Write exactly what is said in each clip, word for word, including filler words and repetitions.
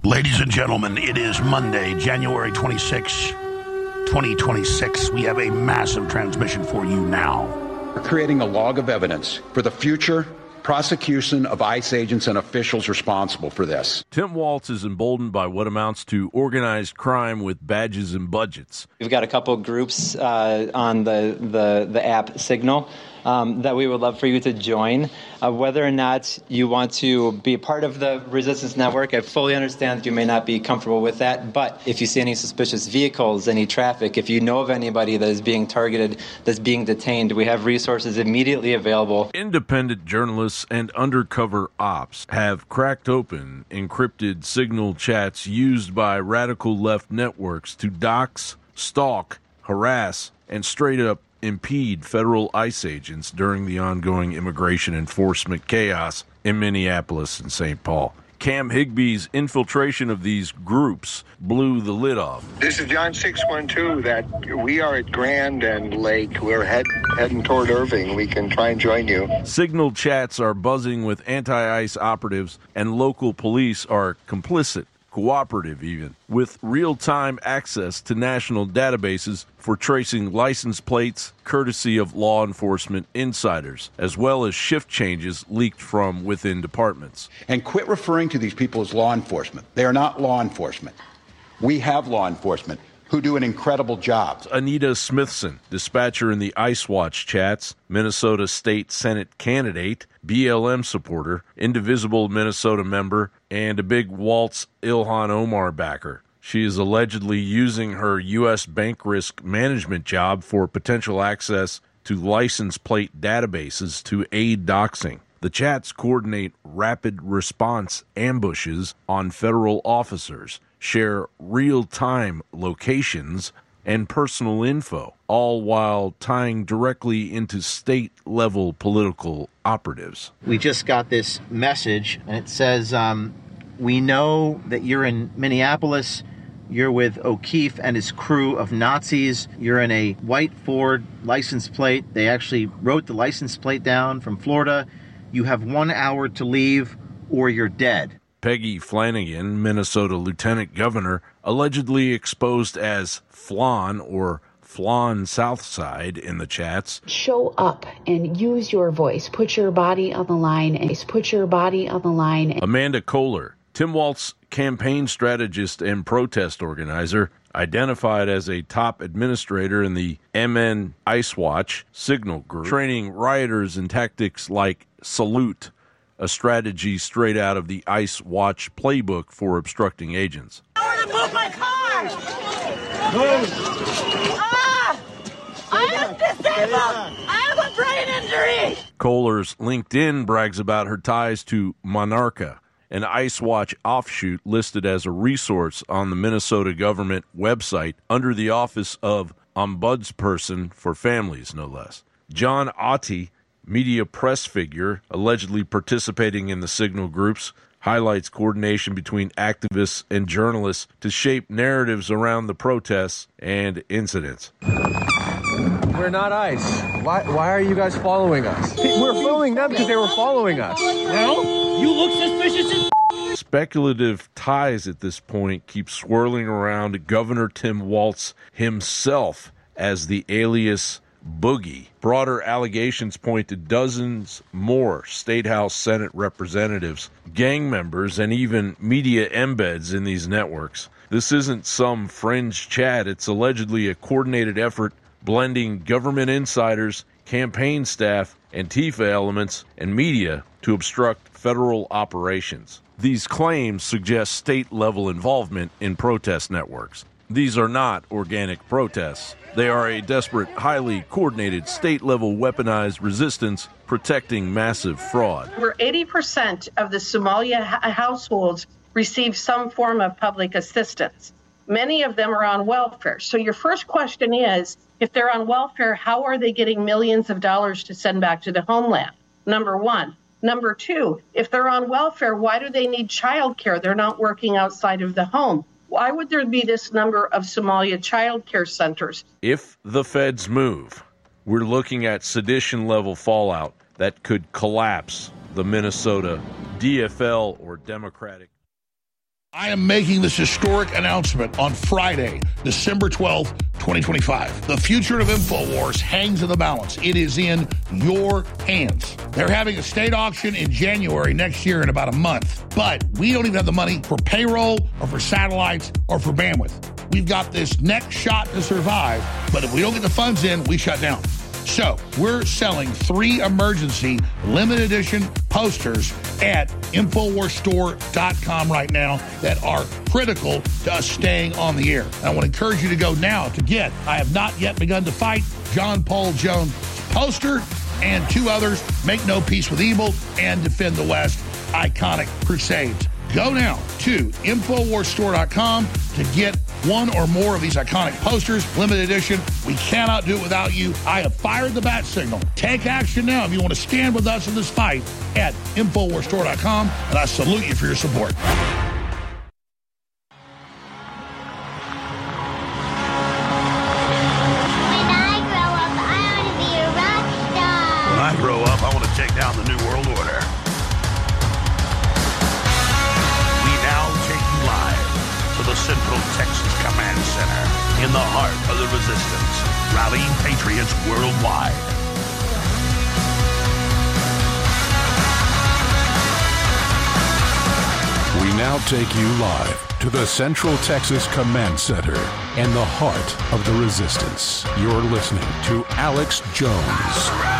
Ladies and gentlemen, it is Monday, January twenty-sixth, twenty twenty-six. We have a massive transmission for you now. We're creating a log of evidence for the future prosecution of ICE agents and officials responsible for this. Tim Walz is emboldened by what amounts to organized crime with badges and budgets. We've got a couple groups uh, on the, the, the app Signal um, that we would love for you to join. Uh, whether or not you want to be a part of the Resistance Network, I fully understand that you may not be comfortable with that, but if you see any suspicious vehicles, any traffic, if you know of anybody that is being targeted, that's being detained, we have resources immediately available. Independent journalists and undercover ops have cracked open encrypted Signal chats used by radical left networks to dox, stalk, harass, and straight up impede federal ICE agents during the ongoing immigration enforcement chaos in Minneapolis and Saint Paul. Cam Higby's infiltration of these groups blew the lid off. This is John six one two. That we are at Grand and Lake. We're head, heading toward Irving. We can try and join you. Signal chats are buzzing with anti-ICE operatives, and local police are complicit, cooperative even, with real-time access to national databases for tracing license plates courtesy of law enforcement insiders, as well as shift changes leaked from within departments. And quit referring to these people as law enforcement. They are not law enforcement. We have law enforcement who do an incredible job. Anita Smithson, dispatcher in the ICE Watch chats, Minnesota State Senate candidate, B L M supporter, Indivisible Minnesota member, and a big Waltz Ilhan Omar backer. She is allegedly using her U S bank risk management job for potential access to license plate databases to aid doxing. The chats coordinate rapid response ambushes on federal officers, share real-time locations and personal info, all while tying directly into state-level political operatives. We just got this message, and it says, um, we know that you're in Minneapolis, you're with O'Keefe and his crew of Nazis, you're in a white Ford license plate. They actually wrote the license plate down from Florida. You have one hour to leave or you're dead. Peggy Flanagan, Minnesota Lieutenant Governor, allegedly exposed as Flan or Flan Southside in the chats. Show up and use your voice. Put your body on the line. And put your body on the line. Amanda Kohler, Tim Walz campaign strategist and protest organizer, identified as a top administrator in the M N ICE Watch Signal group, training rioters in tactics like salute, a strategy straight out of the ICE Watch playbook for obstructing agents. I want to move my car! Move! Ah! I am disabled! I have a brain injury! Kohler's LinkedIn brags about her ties to Monarca, an ICE Watch offshoot listed as a resource on the Minnesota government website under the Office of Ombudsperson for Families, no less. John Otte, media press figure allegedly participating in the Signal groups, highlights coordination between activists and journalists to shape narratives around the protests and incidents. We're not ICE. Why, why are you guys following us? We're following them because they were following us. Well, you look suspicious as Speculative ties at this point keep swirling around Governor Tim Walz himself as the alias Boogie. Broader allegations point to dozens more State House Senate representatives, gang members, and even media embeds in these networks. This isn't some fringe chat. It's allegedly a coordinated effort blending government insiders, campaign staff, Antifa elements, and media to obstruct federal operations. These claims suggest state-level involvement in protest networks. These are not organic protests. They are a desperate, highly coordinated, state-level weaponized resistance protecting massive fraud. Over eighty percent of the Somalia ha- households receive some form of public assistance. Many of them are on welfare. So your first question is, if they're on welfare, how are they getting millions of dollars to send back to the homeland? Number one. Number two, if they're on welfare, why do they need child care? They're not working outside of the home. Why would there be this number of Somalia child care centers? If the feds move, we're looking at sedition-level fallout that could collapse the Minnesota D F L or Democratic I am making this historic announcement on Friday, December twelfth, twenty twenty-five. The future of InfoWars hangs in the balance. It is in your hands. They're having a state auction in January next year in about a month. But we don't even have the money for payroll or for satellites or for bandwidth. We've got this next shot to survive, but if we don't get the funds in, we shut down. So we're selling three emergency limited edition posters at Infowars Store dot com right now that are critical to us staying on the air. And I want to encourage you to go now to get I Have Not Yet Begun to Fight, John Paul Jones poster, and two others, Make No Peace with Evil and Defend the West, Iconic Crusades. Go now to Infowars Store dot com to get one or more of these iconic posters, limited edition. We cannot do it without you. I have fired the bat signal. Take action now if you want to stand with us in this fight at Infowars Store dot com, and I salute you for your support. When I grow up, I want to take down the New World Order. We now take you live to the Central Texas Command Center in the heart of the resistance, rallying patriots worldwide. We now take you live to the Central Texas Command Center in the heart of the resistance. You're listening to Alex Jones.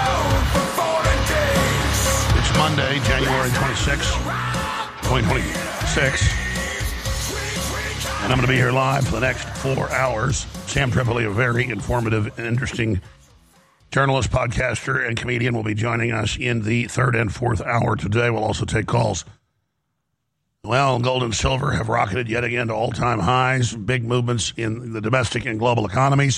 It's Monday, January twenty-sixth, twenty twenty-six. And I'm going to be here live for the next four hours. Sam Tripoli, a very informative and interesting journalist, podcaster, and comedian, will be joining us in the third and fourth hour today. We'll also take calls. Well, gold and silver have rocketed yet again to all-time highs. Big movements in the domestic and global economies.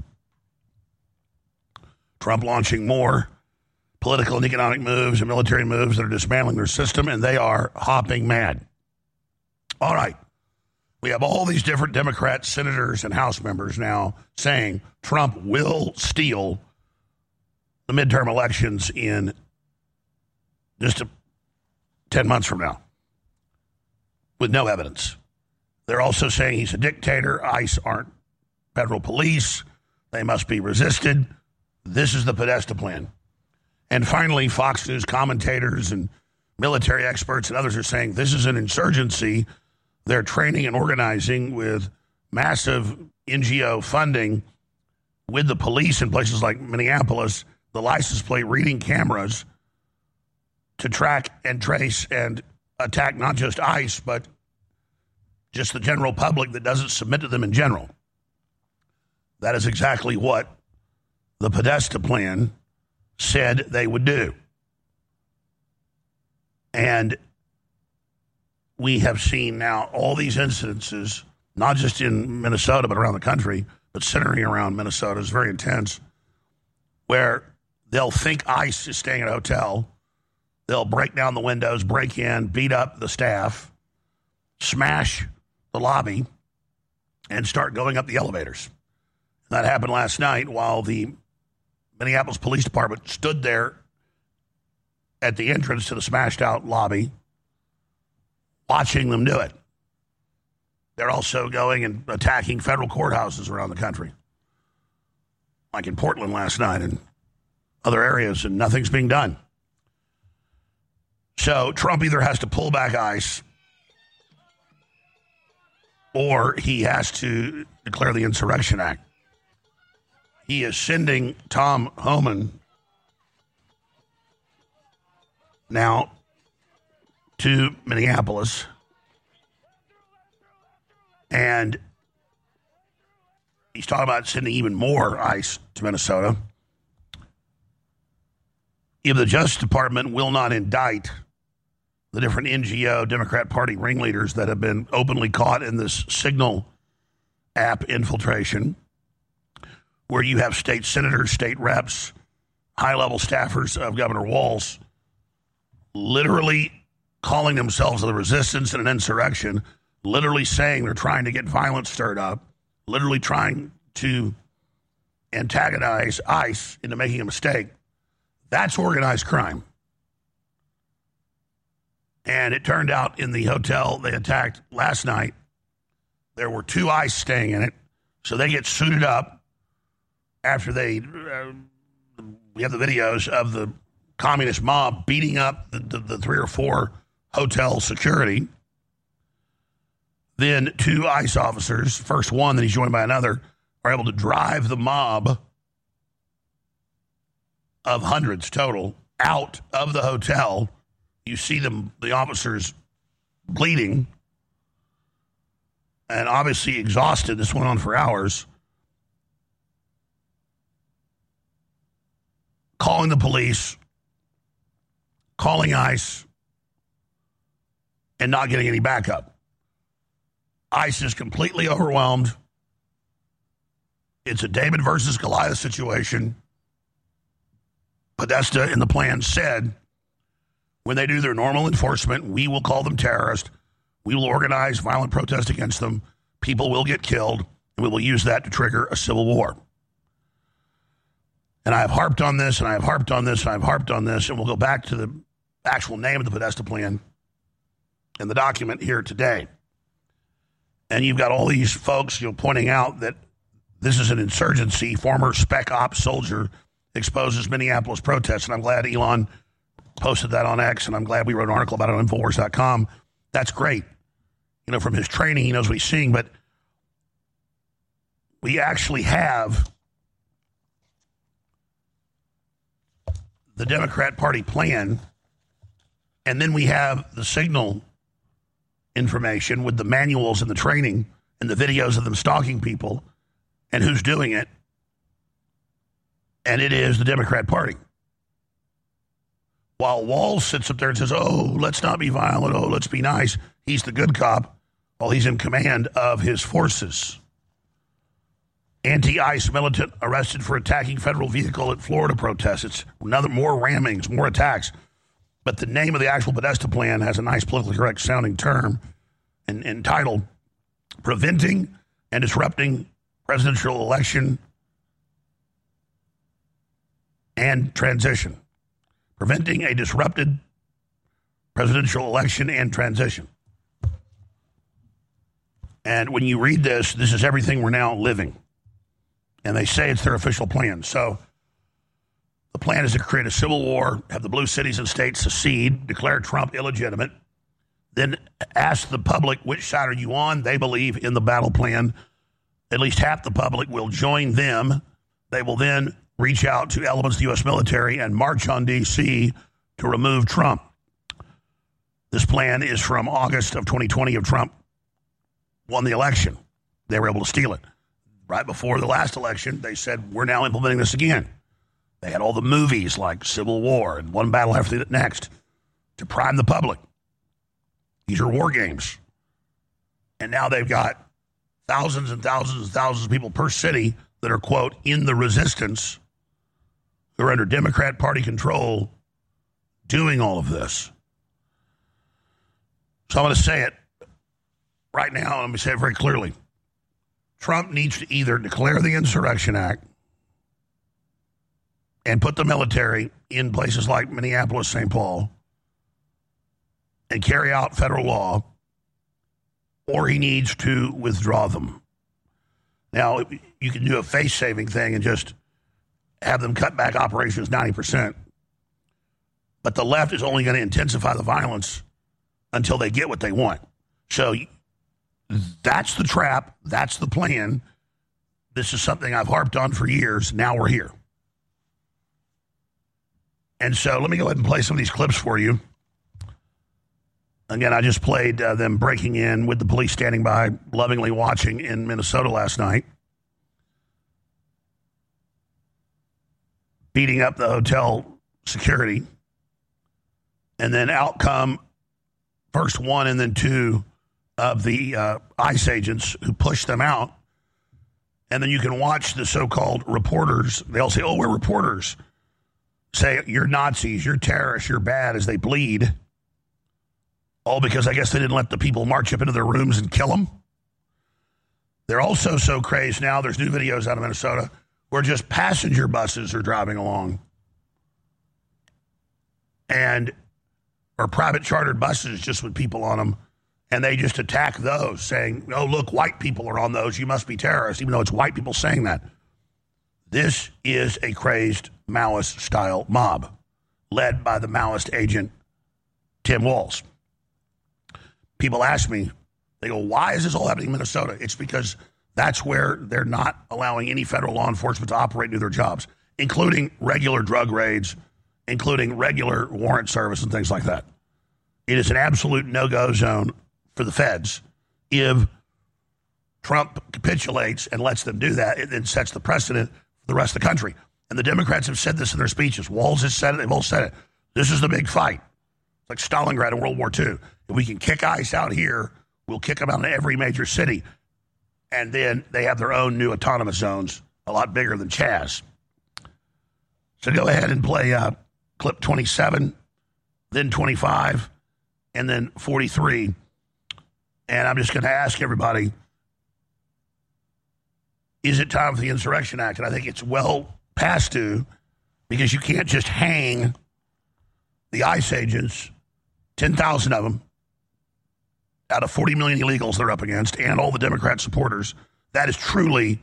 Trump launching more political and economic moves and military moves that are dismantling their system, and they are hopping mad. All right. We have all these different Democrat senators and House members now saying Trump will steal the midterm elections in just a, ten months from now with no evidence. They're also saying he's a dictator. ICE aren't federal police. They must be resisted. This is the Podesta plan. And finally, Fox News commentators and military experts and others are saying this is an insurgency. They're training and organizing with massive N G O funding with the police in places like Minneapolis, the license plate reading cameras to track and trace and attack not just ICE, but just the general public that doesn't submit to them in general. That is exactly what the Podesta plan said they would do. And we have seen now all these incidences, not just in Minnesota, but around the country, but centering around Minnesota is very intense, where they'll think ICE is staying at a hotel. They'll break down the windows, break in, beat up the staff, smash the lobby, and start going up the elevators. That happened last night while the Minneapolis Police Department stood there at the entrance to the smashed-out lobby, watching them do it. They're also going and attacking federal courthouses around the country, like in Portland last night and other areas, and nothing's being done. So Trump either has to pull back ICE or he has to declare the Insurrection Act. He is sending Tom Homan now to Minneapolis, and he's talking about sending even more ICE to Minnesota if the Justice Department will not indict the different N G O Democrat Party ringleaders that have been openly caught in this Signal app infiltration, where you have state senators, state reps, high-level staffers of Governor Walz literally calling themselves the resistance and an insurrection, literally saying they're trying to get violence stirred up, literally trying to antagonize ICE into making a mistake. That's organized crime. And it turned out in the hotel they attacked last night, there were two ICE staying in it. So they get suited up after they, uh, we have the videos of the communist mob beating up the, the, the three or four hotel security. Then two ICE officers, first one, then he's joined by another, are able to drive the mob of hundreds total out of the hotel. You see them, the officers bleeding and obviously exhausted. This went on for hours. Calling the police, calling ICE, and not getting any backup. ICE is completely overwhelmed. It's a David versus Goliath situation. Podesta and the plan said, when they do their normal enforcement, we will call them terrorists. We will organize violent protest against them. People will get killed, and we will use that to trigger a civil war. And I have harped on this, and I have harped on this, and I have harped on this, and we'll go back to the actual name of the Podesta plan in the document here today. And you've got all these folks, you know, pointing out that this is an insurgency. Former spec ops soldier exposes Minneapolis protests, and I'm glad Elon posted that on X, and I'm glad we wrote an article about it on Infowars dot com. That's great. You know, from his training, he knows what he's seeing, but we actually have the Democrat Party plan, and then we have the Signal information with the manuals and the training and the videos of them stalking people and who's doing it, and it is the Democrat Party. While Walz sits up there and says, oh, let's not be violent, oh, let's be nice, he's the good cop while he's in command of his forces. Anti-ICE militant arrested for attacking federal vehicle at Florida protests. It's another more rammings, more attacks. But the name of the actual Podesta plan has a nice politically correct sounding term and entitled Preventing and Disrupting Presidential Election and Transition. Preventing a disrupted presidential election and transition. And when you read this, this is everything we're now living. And they say it's their official plan. So the plan is to create a civil war, have the blue cities and states secede, declare Trump illegitimate, then ask the public, which side are you on? They believe in the battle plan. At least half the public will join them. They will then reach out to elements of the U S military and march on D C to remove Trump. This plan is from August of twenty twenty of Trump won the election. They were able to steal it. Right before the last election, they said, we're now implementing this again. They had all the movies like Civil War and One Battle After the Next to prime the public. These are war games. And now they've got thousands and thousands and thousands of people per city that are, quote, in the resistance, who are under Democrat Party control, doing all of this. So I'm going to say it right now, and let me say it very clearly. Trump needs to either declare the Insurrection Act and put the military in places like Minneapolis, Saint Paul, and carry out federal law, or he needs to withdraw them. Now, you can do a face-saving thing and just have them cut back operations ninety percent, but the left is only going to intensify the violence until they get what they want. So that's the trap. That's the plan. This is something I've harped on for years. Now we're here. And so let me go ahead and play some of these clips for you. Again, I just played uh, them breaking in with the police standing by, lovingly watching in Minnesota last night, beating up the hotel security. And then out come first one and then two of the uh, ICE agents who pushed them out. And then you can watch the so-called reporters. They'll say, oh, we're reporters. Say, you're Nazis, you're terrorists, you're bad, as they bleed. All because I guess they didn't let the people march up into their rooms and kill them. They're also so crazed now, there's new videos out of Minnesota where just passenger buses are driving along. And or private chartered buses just with people on them, and they just attack those, saying, oh, look, white people are on those. You must be terrorists, even though it's white people saying that. This is a crazed Maoist-style mob led by the Maoist agent, Tim Walz. People ask me, they go, why is this all happening in Minnesota? It's because that's where they're not allowing any federal law enforcement to operate and do their jobs, including regular drug raids, including regular warrant service and things like that. It is an absolute no-go zone for the feds. If Trump capitulates and lets them do that, it then sets the precedent for the rest of the country. And the Democrats have said this in their speeches. Walz has said it. They've all said it. This is the big fight. It's like Stalingrad in World War Two. If we can kick ICE out here, we'll kick them out in every major city. And then they have their own new autonomous zones, a lot bigger than Chaz. So go ahead and play uh, clip twenty-seven, then twenty-five, and then forty-three. And I'm just going to ask everybody, is it time for the Insurrection Act? And I think it's well past due, because you can't just hang the ICE agents, ten thousand of them, out of forty million illegals they're up against, and all the Democrat supporters. That is truly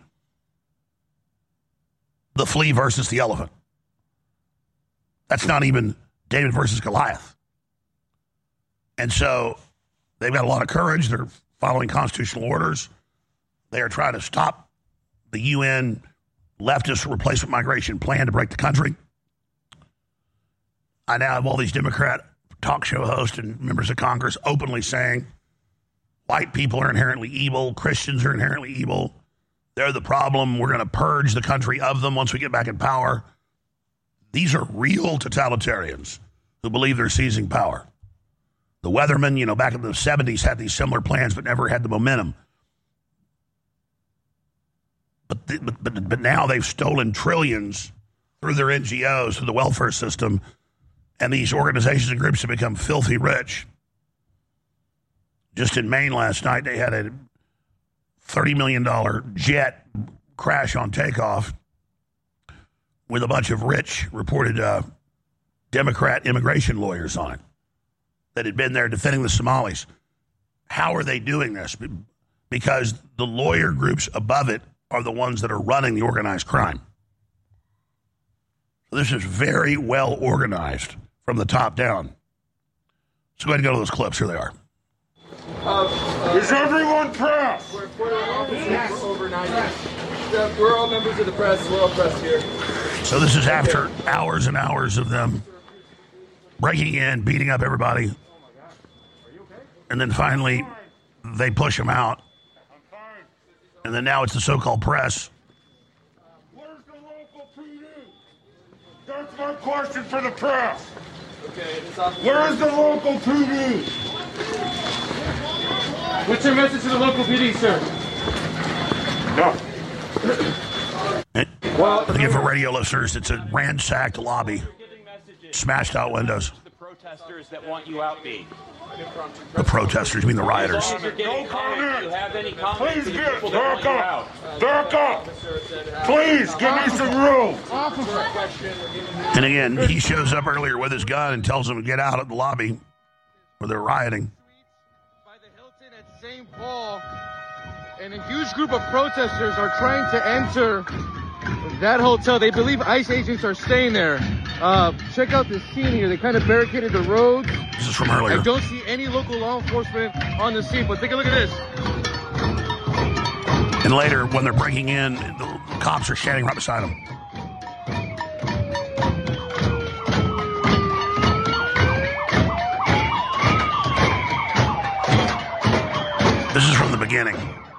the flea versus the elephant. That's not even David versus Goliath. And so they've got a lot of courage. They're following constitutional orders. They are trying to stop the U N leftist replacement migration plan to break the country. I now have all these Democrat talk show hosts and members of Congress openly saying white people are inherently evil, Christians are inherently evil, they're the problem, we're going to purge the country of them once we get back in power. These are real totalitarians who believe they're seizing power. The Weathermen, you know, back in the seventies had these similar plans but never had the momentum. But, th- but, but, but now they've stolen trillions through their N G Os, through the welfare system, and these organizations and groups have become filthy rich. Just in Maine last night, they had a thirty million dollars jet crash on takeoff with a bunch of rich, reported uh, Democrat immigration lawyers on it that had been there defending the Somalis. How are they doing this? Because the lawyer groups above it are the ones that are running the organized crime. So this is very well organized from the top down. So go ahead and go to those clips. Here they are. Uh, is everyone press? We're, we're, yes. We're all members of the press. We're all press here. So this is after hours and hours of them breaking in, beating up everybody. And then finally, they push them out. And then now it's the so-called press. Where's the local P D? That's my question for the press. Okay, where is the local P D? What's your message to the local P D, sir? No. Well, again, for radio listeners, it's a ransacked lobby, smashed out windows. The protesters that want you out, B. The protesters, you mean the rioters? No comment. You have any comments? Please get back up. Back up. Please give me some room. And again, he shows up earlier with his gun and tells them to get out of the lobby where they're rioting. By the Hilton at Saint Paul, and a huge group of protesters are trying to enter that hotel. They believe ICE agents are staying there. Uh, check out this scene here. They kind of barricaded the roads. This is from earlier. I don't see any local law enforcement on the scene, but take a look at this. And later, when they're breaking in, the cops are standing right beside them. This is from the beginning.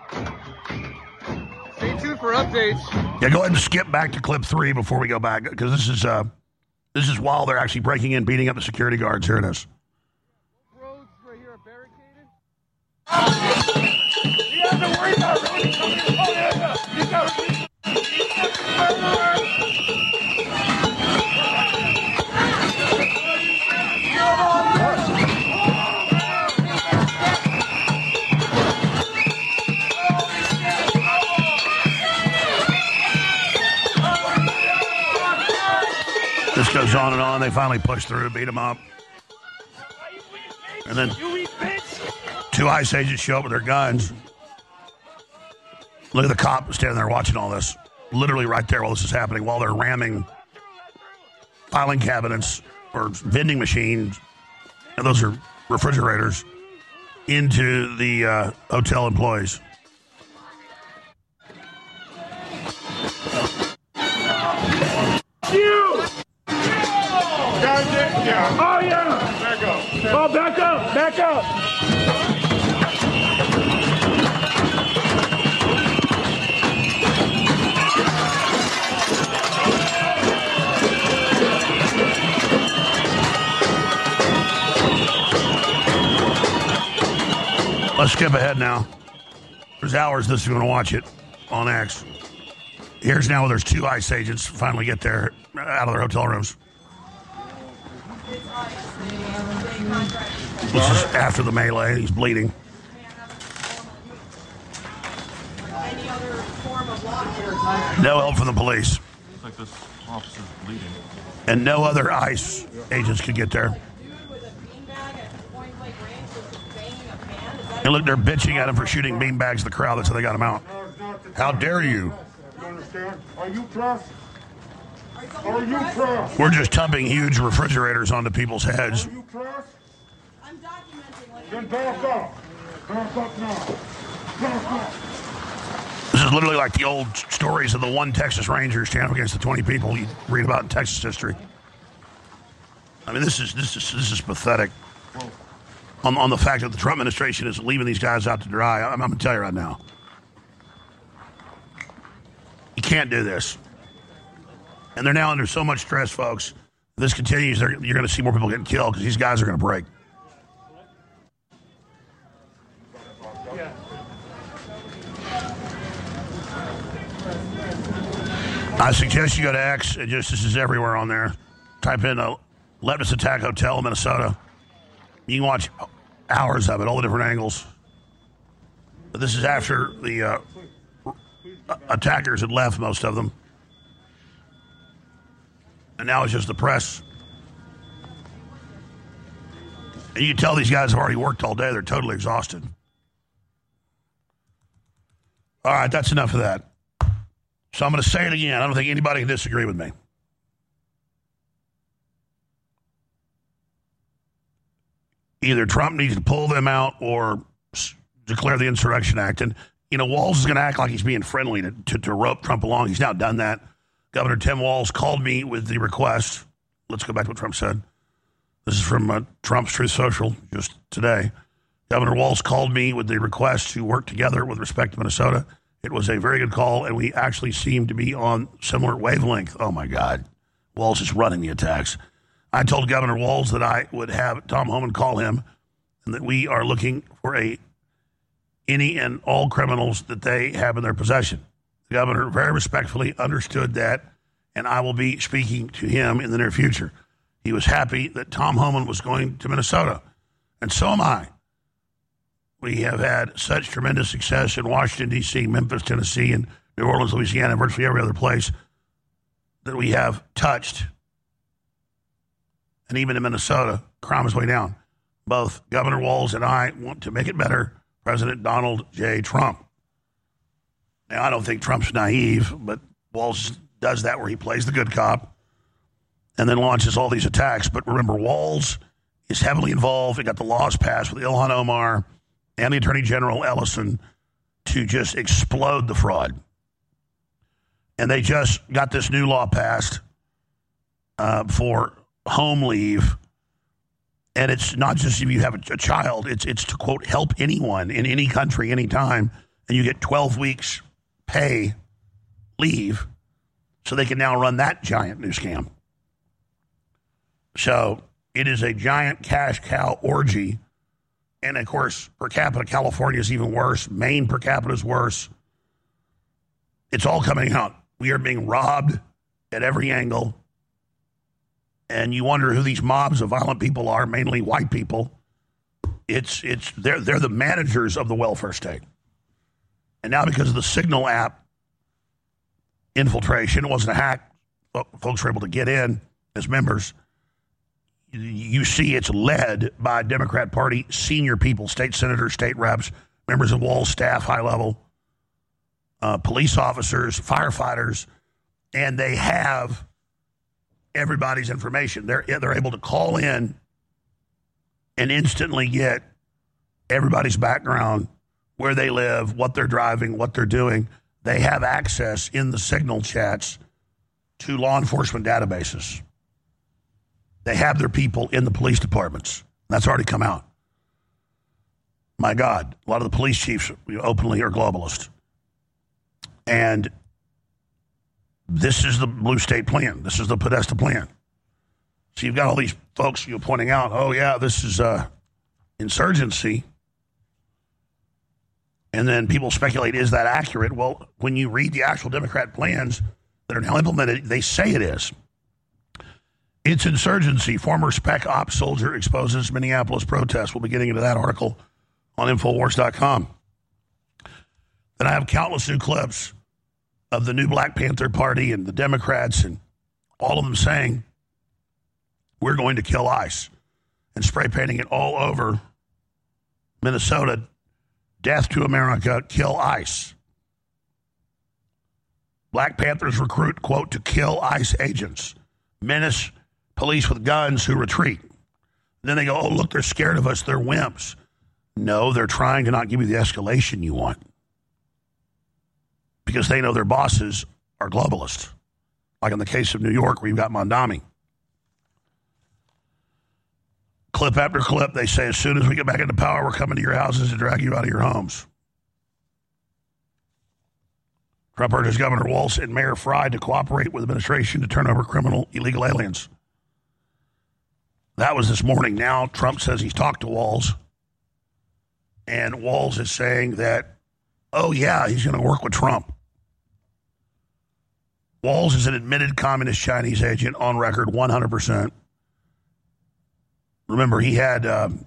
Stay tuned for updates. Yeah, go ahead and skip back to clip three before we go back, because this is uh, this is while they're actually breaking in, beating up the security guards. Here it is. Roads right here are barricaded. You have to worry about roads coming in. Oh, yeah, you got to This goes on and on. They finally push through, beat them up. And then two ICE agents show up with their guns. Look at the cop standing there watching all this. Literally right there while this is happening, while they're ramming filing cabinets or vending machines, and those are refrigerators, into the uh, hotel employees. You! Guys, yeah. Oh, yeah! Back up. Oh, back up! Back up! Let's skip ahead now. There's hours this is going to watch it on X. Here's now where there's two ICE agents finally get there out of their hotel rooms. This is after the melee. He's bleeding. No help from the police. Looks like this officer's bleeding. And no other ICE agents could get there. And look, they're bitching at him for shooting beanbags in the crowd. That's how they got him out. How dare you? You understand? Are you tough? Are you tough? We're just dumping huge refrigerators onto people's heads. Are you tough? I'm documenting. Then back up. Back up now. Back up. This is literally like the old stories of the one Texas Ranger standing up against the twenty people you read about in Texas history. I mean, this is this is this is pathetic. On, on the fact that the Trump administration is leaving these guys out to dry. I'm, I'm going to tell you right now. You can't do this. And they're now under so much stress, folks. If this continues, you're going to see more people getting killed because these guys are going to break. I suggest you go to X. It just, this is everywhere on there. Type in a leftist attack hotel in Minnesota. You can watch hours of it, all the different angles. But this is after the uh, attackers had left, most of them. And now it's just the press. And you can tell these guys have already worked all day. They're totally exhausted. All right, that's enough of that. So I'm going to say it again. I don't think anybody can disagree with me. Either Trump needs to pull them out or s- declare the Insurrection Act. And, you know, Walz is going to act like he's being friendly to, to, to rope Trump along. He's now done that. Governor Tim Walz called me with the request. Let's go back to what Trump said. This is from uh, Trump's Truth Social just today. Governor Walz called me with the request to work together with respect to Minnesota. It was a very good call, and we actually seem to be on similar wavelength. Oh, my God. Walz is running the attacks. I told Governor Walz that I would have Tom Homan call him and that we are looking for a any and all criminals that they have in their possession. The governor very respectfully understood that, and I will be speaking to him in the near future. He was happy that Tom Homan was going to Minnesota, and so am I. We have had such tremendous success in Washington, D C, Memphis, Tennessee, and New Orleans, Louisiana, virtually every other place that we have touched. And even in Minnesota, crime is way down. Both Governor Walz and I want to make it better. President Donald J. Trump. Now, I don't think Trump's naive, but Walz does that where he plays the good cop and then launches all these attacks. But remember, Walz is heavily involved. He got the laws passed with Ilhan Omar and the Attorney General Ellison to just explode the fraud. And they just got this new law passed uh, for home leave, and it's not just if you have a, a child, it's it's to, quote, help anyone in any country, anytime, and you get twelve weeks pay leave, so they can now run that giant new scam. So it is a giant cash cow orgy, and of course, per capita, California is even worse. Maine per capita is worse. It's all coming out. We are being robbed at every angle. And you wonder who these mobs of violent people are, mainly white people. It's it's they're they're the managers of the welfare state. And now because of the Signal app infiltration, it wasn't a hack, folks were able to get in as members. you see it's led by Democrat Party senior people, state senators, state reps, members of Walz staff, high level, uh, police officers, firefighters, and they have everybody's information. They're, they're able to call in and instantly get everybody's background, where they live, what they're driving, what they're doing. They have access in the Signal chats to law enforcement databases. They have their people in the police departments. That's already come out. My God, a lot of the police chiefs openly are globalists. And this is the blue state plan. This is the Podesta plan. So you've got all these folks you know, pointing out, oh, yeah, this is uh, insurgency. And then people speculate, is that accurate? Well, when you read the actual Democrat plans that are now implemented, they say it is. It's insurgency. Former spec ops soldier exposes Minneapolis protest. We'll be getting into that article on Infowars dot com. Then I have countless new clips of the new Black Panther Party and the Democrats and all of them saying, we're going to kill ICE, and spray painting it all over Minnesota. Death to America, kill ICE. Black Panthers recruit, quote, to kill ICE agents. Menace police with guns who retreat. Then they go, oh, look, they're scared of us. They're wimps. No, they're trying to not give you the escalation you want. Because they know their bosses are globalists. Like in the case of New York, where you've got Mondami. Clip after clip, they say, as soon as we get back into power, we're coming to your houses to drag you out of your homes. Trump urges Governor Walz and Mayor Frey to cooperate with the administration to turn over criminal illegal aliens. That was this morning. Now Trump says he's talked to Walz. And Walz is saying that, oh, yeah, he's going to work with Trump. Walz is an admitted communist Chinese agent on record, one hundred percent. Remember, he had um,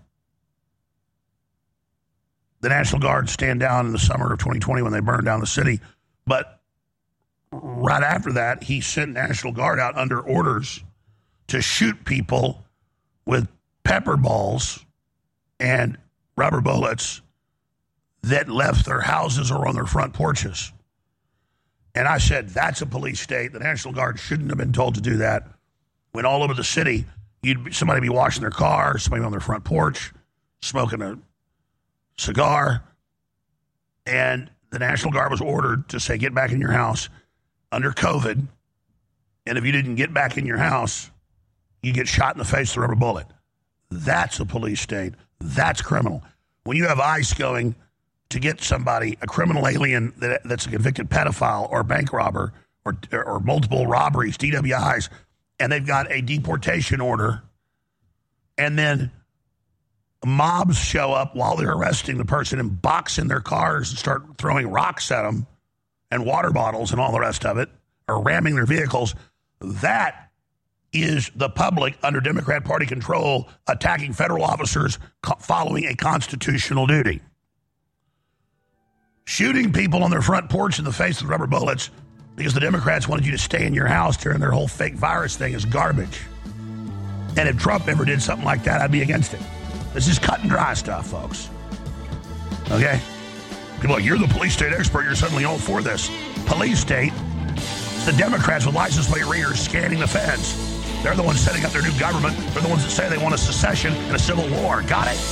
the National Guard stand down in the summer of twenty twenty when they burned down the city. But right after that, he sent National Guard out under orders to shoot people with pepper balls and rubber bullets that left their houses or on their front porches. And I said, that's a police state. The National Guard shouldn't have been told to do that. When all over the city, you'd somebody be washing their car, somebody on their front porch, smoking a cigar. And the National Guard was ordered to say, get back in your house under COVID. And if you didn't get back in your house, you get shot in the face with a rubber bullet. That's a police state. That's criminal. When you have ICE going to get somebody, a criminal alien that, that's a convicted pedophile or bank robber or, or multiple robberies, D W Is, and they've got a deportation order, and then mobs show up while they're arresting the person and box in their cars and start throwing rocks at them and water bottles and all the rest of it, or ramming their vehicles, that is the public under Democrat Party control attacking federal officers co- following a constitutional duty. Shooting people on their front porch in the face with rubber bullets because the Democrats wanted you to stay in your house during their whole fake virus thing is garbage. And if Trump ever did something like that, I'd be against it. This is cut and dry stuff, folks. Okay? People are like, you're the police state expert. You're suddenly all for this. Police state, it's the Democrats with license plate readers scanning the feds. They're the ones setting up their new government. They're the ones that say they want a secession and a civil war. Got it?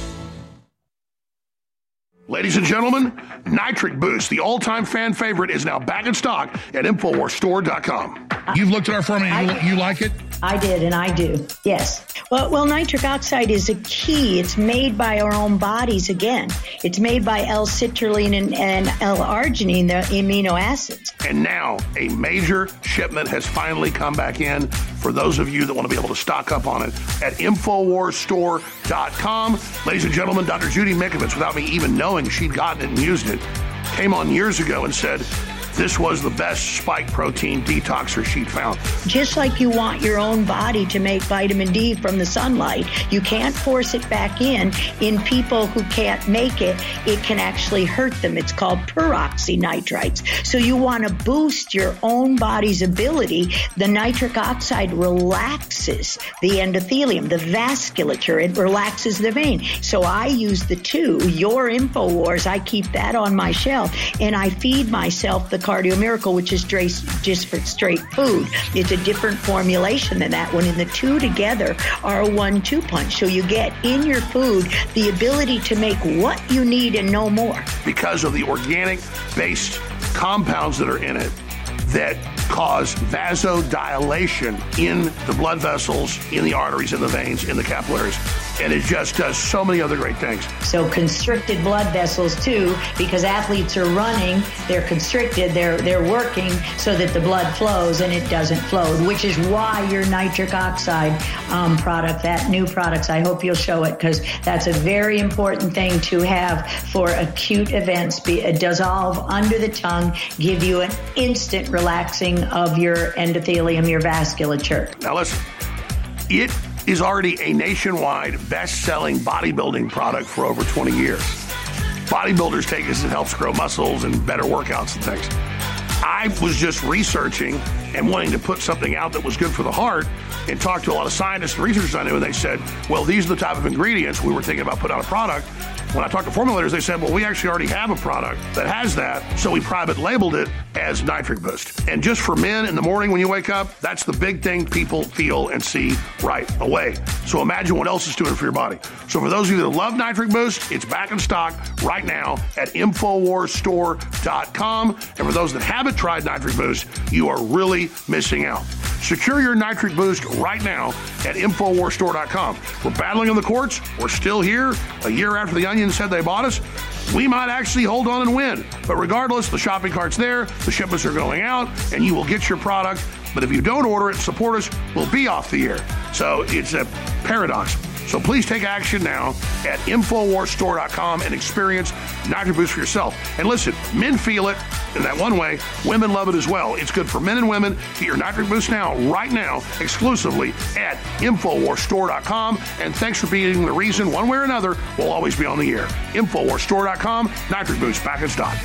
Ladies and gentlemen, Nitric Boost, the all-time fan favorite, is now back in stock at Infowars Store dot com. You've looked at our formula. You, you like it? I did, and I do. Yes. Well, well, nitric oxide is a key. It's made by our own bodies again. It's made by L-citrulline and, and L-arginine, the amino acids. And now a major shipment has finally come back in for those of you that want to be able to stock up on it at Infowars Store dot com. Ladies and gentlemen, Doctor Judy Mikovits, without me even knowing she'd gotten it and used it, came on years ago and said, this was the best spike protein detoxer she'd found. Just like you want your own body to make vitamin D from the sunlight, you can't force it back in. In people who can't make it, it can actually hurt them. It's called peroxynitrites. So you want to boost your own body's ability. The nitric oxide relaxes the endothelium, the vasculature. It relaxes the vein. So I use the two. Your InfoWars, I keep that on my shelf, and I feed myself the Cardio Miracle, which is just for straight food. It's a different formulation than that one, and the two together are a one two punch. So you get in your food the ability to make what you need and no more. Because of the organic-based compounds that are in it that cause vasodilation in the blood vessels, in the arteries, in the veins, in the capillaries. And it just does so many other great things. So constricted blood vessels too, because athletes are running, they're constricted, they're they're working so that the blood flows, and it doesn't flow, which is why your nitric oxide um, product, that new products, I hope you'll show it, because that's a very important thing to have for acute events. Be, uh, dissolve under the tongue, give you an instant relaxing of your endothelium, your vasculature. Now listen, it is already a nationwide best-selling bodybuilding product for over twenty years. Bodybuilders take this, it helps grow muscles and better workouts and things. I was just researching and wanting to put something out that was good for the heart and talked to a lot of scientists and researchers I knew, and they said, well, these are the type of ingredients we were thinking about putting out a product. When I talked to formulators, they said, well, we actually already have a product that has that, so we private labeled it as Nitric Boost. And just for men in the morning when you wake up, that's the big thing people feel and see right away. So imagine what else it's doing for your body. So for those of you that love Nitric Boost, it's back in stock right now at Infowars Store dot com. And for those that haven't tried Nitric Boost, you are really missing out. Secure your Nitric Boost right now at Infowars Store dot com. We're battling in the courts. We're still here. A year after the Onion said they bought us, we might actually hold on and win. But regardless, the shopping cart's there, the shipments are going out, and you will get your product. But if you don't order it and support us, we'll be off the air. So it's a paradox. So please take action now at Infowars Store dot com and experience Nitric Boost for yourself. And listen, men feel it in that one way. Women love it as well. It's good for men and women. Get your Nitric Boost now, right now, exclusively at Infowars Store dot com. And thanks for being the reason, one way or another, we'll always be on the air. Infowars Store dot com, Nitric Boost back in stock.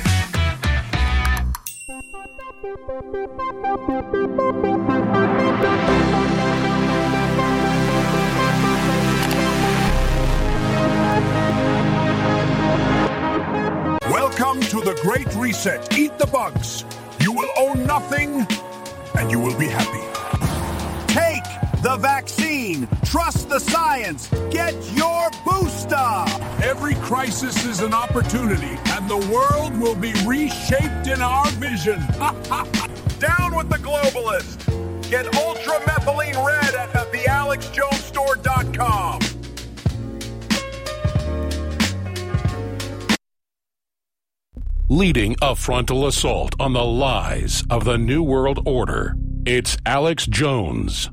Welcome to the Great Reset. Eat the bugs. You will own nothing, and you will be happy. Take the vaccine. Trust the science. Get your booster. Every crisis is an opportunity, and the world will be reshaped in our vision. Down with the globalist. Get ultramethylene red at the Alex Jones Store dot com. Leading a frontal assault on the lies of the New World Order, it's Alex Jones.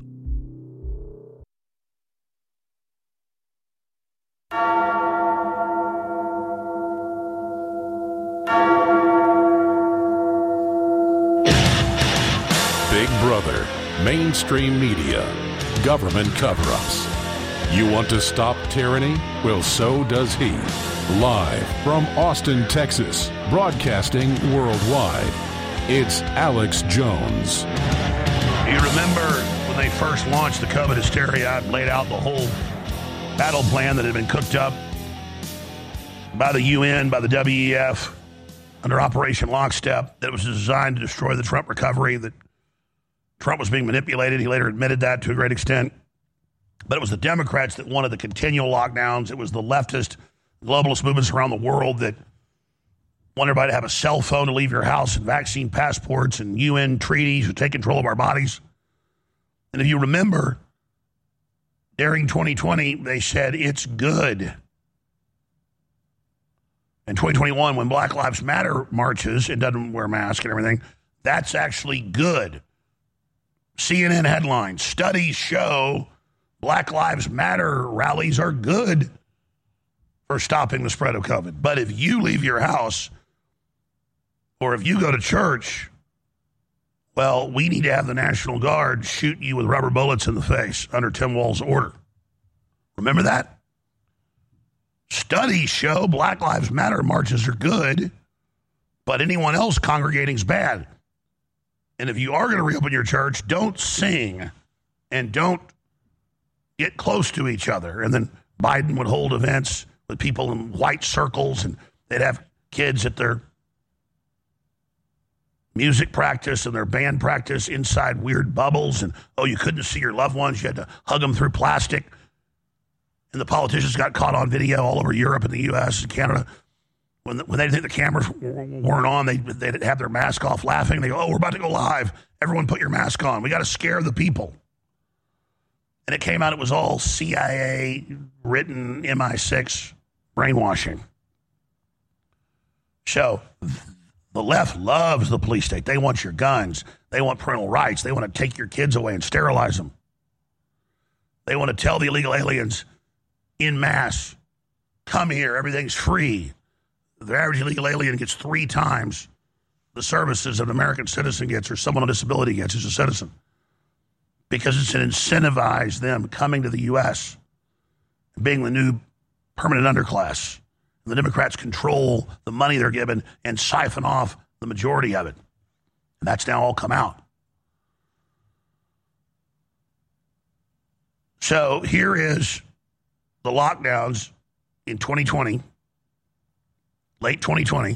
Big Brother, mainstream media, government cover-ups. You want to stop tyranny? Well, so does he. Live from Austin, Texas, broadcasting worldwide, it's Alex Jones. You remember when they first launched the COVID hysteria, I laid out the whole battle plan that had been cooked up by the U N, by the W E F, under Operation Lockstep, that was designed to destroy the Trump recovery, that Trump was being manipulated. He later admitted that to a great extent. But it was the Democrats that wanted the continual lockdowns. It was the leftist globalist movements around the world that want everybody to have a cell phone to leave your house, and vaccine passports and U N treaties to take control of our bodies. And if you remember, during twenty twenty, they said it's good. In twenty twenty-one, when Black Lives Matter marches and doesn't wear masks and everything, that's actually good. C N N headlines, studies show Black Lives Matter rallies are good for stopping the spread of COVID. But if you leave your house, or if you go to church Well, we need to have the National Guard shoot you with rubber bullets in the face under Tim Walz's order. Remember that? Studies show Black Lives Matter marches are good, but anyone else congregating is bad. And if you are going to reopen your church, don't sing and don't get close to each other. And then Biden would hold events with people in white circles, and they'd have kids at their music practice and their band practice inside weird bubbles. And, oh, you couldn't see your loved ones. You had to hug them through plastic. And the politicians got caught on video all over Europe and the U S and Canada. When, the, when they didn't think the cameras weren't on, they, they'd have their mask off laughing. They go, oh, we're about to go live. Everyone put your mask on. We got to scare the people. And it came out, it was all C I A-written M I six brainwashing. So the left loves the police state. They want your guns. They want parental rights. They want to take your kids away and sterilize them. They want to tell the illegal aliens in mass, come here, everything's free. The average illegal alien gets three times the services an American citizen gets or someone on disability gets as a citizen, because it's to incentivize them coming to the U S, being the new permanent underclass. The Democrats control the money they're given and siphon off the majority of it. And that's now all come out. So here is the lockdowns in twenty twenty, late twenty twenty.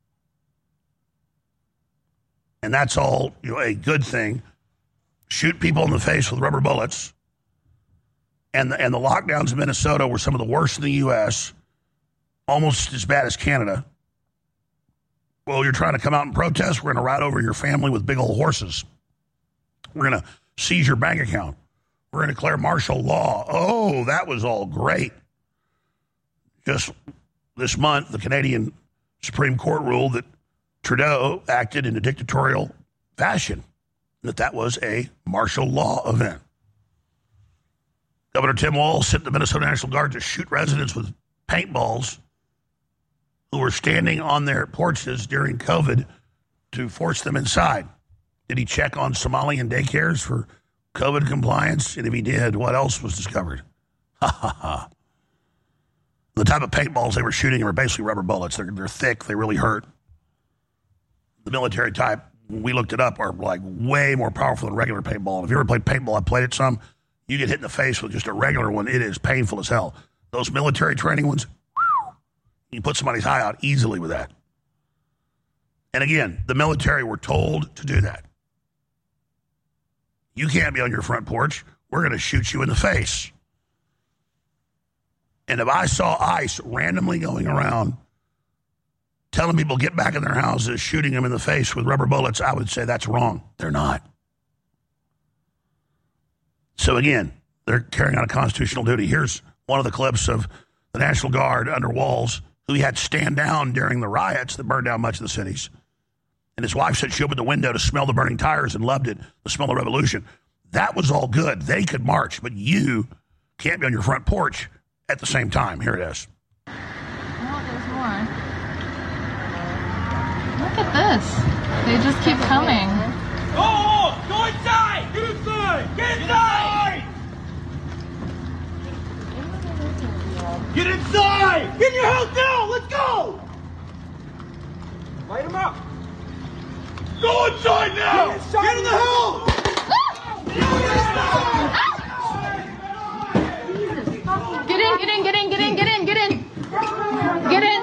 And that's all, you know, a good thing. Shoot people in the face with rubber bullets. And the, and the lockdowns in Minnesota were some of the worst in the U S, almost as bad as Canada. Well, you're trying to come out and protest, we're going to ride over your family with big old horses. We're going to seize your bank account. We're going to declare martial law. Oh, that was all great. Just this month, the Canadian Supreme Court ruled that Trudeau acted in a dictatorial fashion, that that was a martial law event. Governor Tim Walz sent the Minnesota National Guard to shoot residents with paintballs who were standing on their porches during COVID to force them inside. Did he check on Somalian daycares for COVID compliance? And if he did, what else was discovered? Ha ha ha. The type of paintballs they were shooting were basically rubber bullets. They're, they're thick. They really hurt. The military type, when we looked it up, are like way more powerful than regular paintball. And if you ever played paintball, I played it some, you get hit in the face with just a regular one. It is painful as hell. Those military training ones, you put somebody's eye out easily with that. And again, the military were told to do that. You can't be on your front porch. We're going to shoot you in the face. And if I saw ICE randomly going around telling people get back in their houses, shooting them in the face with rubber bullets, I would say that's wrong. They're not. So again, they're carrying out a constitutional duty. Here's one of the clips of the National Guard under Walz, who he had stand down during the riots that burned down much of the cities. And his wife said she opened the window to smell the burning tires and loved it, the smell of revolution. That was all good. They could march, but you can't be on your front porch at the same time. Here it is. Oh, there's more. Look at this. They just keep coming. Oh, oh, go inside! Get inside! Get inside! Get inside! Get in your house now! Let's go! Light them up! Go inside now! Get, inside Get in the house! Get in, get in, get in, get in, get in, get in! Get in!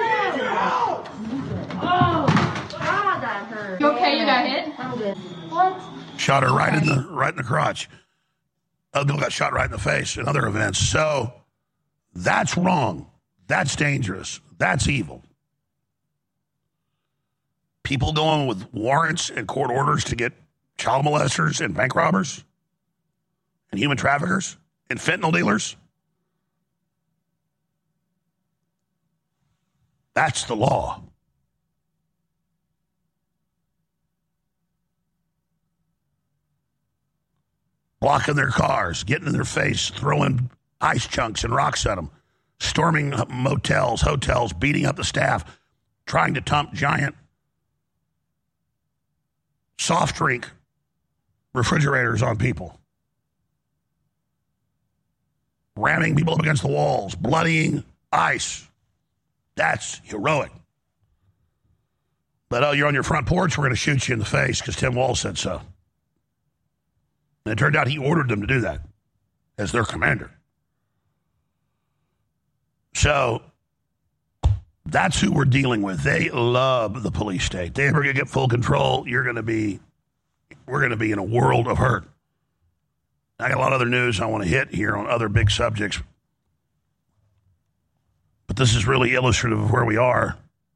Oh, that hurt. You okay? You got hit? I'm good. What? Shot her right in the right in the crotch. Other people got shot right in the face in other events. So that's wrong. That's dangerous. That's evil. People going with warrants and court orders to get child molesters and bank robbers and human traffickers and fentanyl dealers. That's the law. Blocking their cars, getting in their face, throwing ice chunks and rocks at them, storming motels, hotels, beating up the staff, trying to dump giant soft drink refrigerators on people, ramming people up against the walls, bloodying ICE. That's heroic. But, oh, you're on your front porch, we're going to shoot you in the face because Tim Walz said so. And it turned out he ordered them to do that as their commander. So that's who we're dealing with. They love the police state. They ever going to get full control, you're going to be, we're going to be in a world of hurt. I got a lot of other news I want to hit here on other big subjects. But this is really illustrative of where we are.